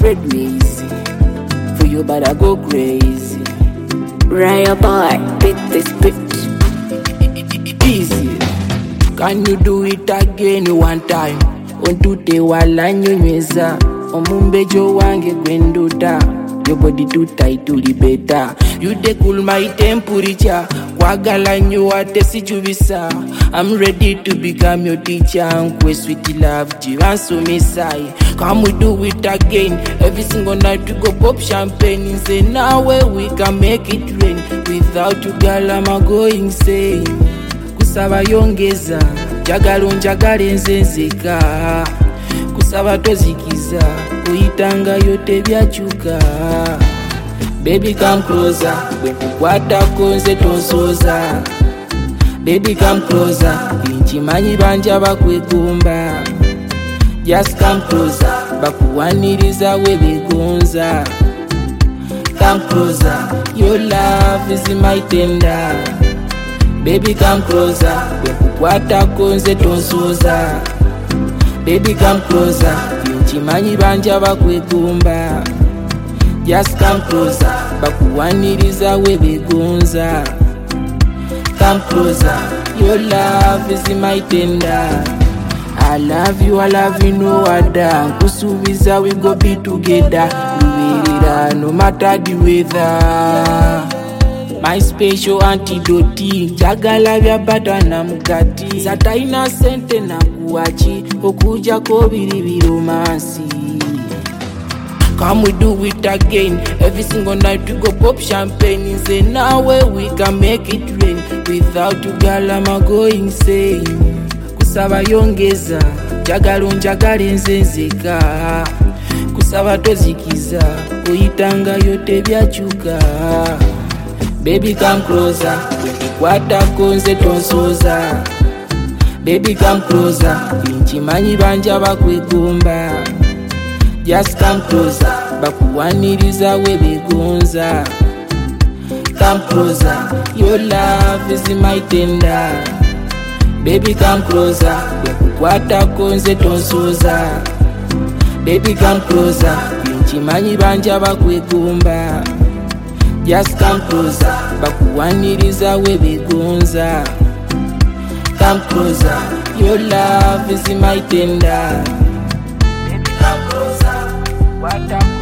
spread lazy. For you, but I go crazy. Raya boy, beat this bitch. Easy. Can you do it again one time? Ontute wala nyonyweza. Omumbejo wange gwenduta. Your body too tight to the better. You dey cool my temperature. Kwagala nyo ate sichubisa. I'm ready to become your teacher. Nkwe sweet love, jiranso mesai. Come we do it again. Every single night we go pop champagne. And say now where we can make it rain. Without you girl I'm going insane. Kusaba yongeza, jagalo njagale nzenzeka. Kusaba tozikiza, kuyitanga yote byachuka. Baby come closer, bwekukwata konze tonsoza. Baby come closer, inchimanyi banja bakwegomba. Just come closer, bakuwaniriza webegonza. Come closer, your love is my tender. Baby come closer, bwekukwata konze tonsoza. Baby come closer, inchimanyi banja bakwegomba. Just come closer, bakuwaniriza webegonza. Come closer, your love is my tender. I love you no other. Kusubiza we go be together. Luwirira no matter the weather. My special antidote, jagala vya bata na mukati. Zata innocente na kuachi, okuja ko biri romance. Come we do it again. Every single night we go pop champagne. And say now where we can make it rain. Without you girl I'm going insane. Kusaba yongeza, jagalo njagale nzenzeka. Kusaba tozikiza, kuyitanga yote byachuka. Baby come closer, kwata konze tonsoza. Baby come closer, inchimanyi banja bakwegomba. Just come closer, bakuwaniriza webegonza. Come closer, your love is my tender. Baby come closer, bwekukwata konze tonsoza. Baby come closer, inchimanyi banja bakwegomba. Just come closer, bakuwaniriza webegonza. Come closer, your love is my tender. Baby come closer, what up?